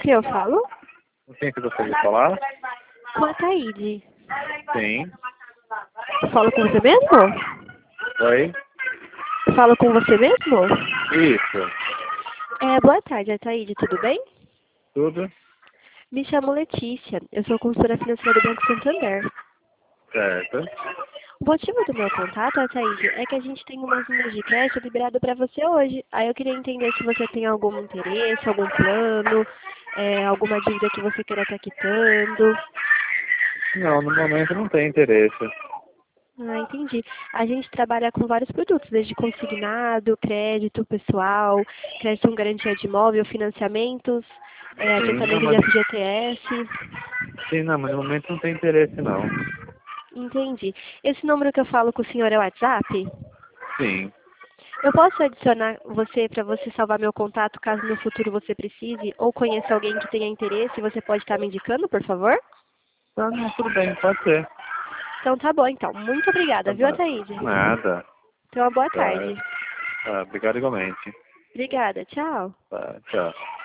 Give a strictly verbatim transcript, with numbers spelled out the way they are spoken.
quem eu falo? Com quem que você quer falar? Com a Taíde. Sim. Falo com você mesmo? Oi? Falo com você mesmo? Isso. É, boa tarde, Taíde, tudo bem? Tudo? Me chamo Letícia, eu sou consultora financeira do Banco Santander. Certo. O motivo do meu contato, Ataíde, é que a gente tem umas linhas de crédito liberado para você hoje. Aí eu queria entender se você tem algum interesse, algum plano, é, alguma dívida que você queira estar quitando. Não, no momento não tem interesse. Ah, entendi. A gente trabalha com vários produtos, desde consignado, crédito pessoal, crédito com garantia de imóvel, financiamentos, é, Sim, não, adiantamento de mas, F G T S. sim, não, mas no momento não tem interesse não. Entendi. Esse número que eu falo com o senhor é o WhatsApp? Sim. Eu posso adicionar você para você salvar meu contato caso no futuro você precise ou conheça alguém que tenha interesse, você pode estar me indicando, por favor? Tá, não, tudo bem, pode ser. Então tá bom, então. Muito Tá obrigada, viu, bom. Ataíde? Nada. Então, uma boa Tá, tarde. tá, obrigado igualmente. Obrigada, tchau. Tá, tchau.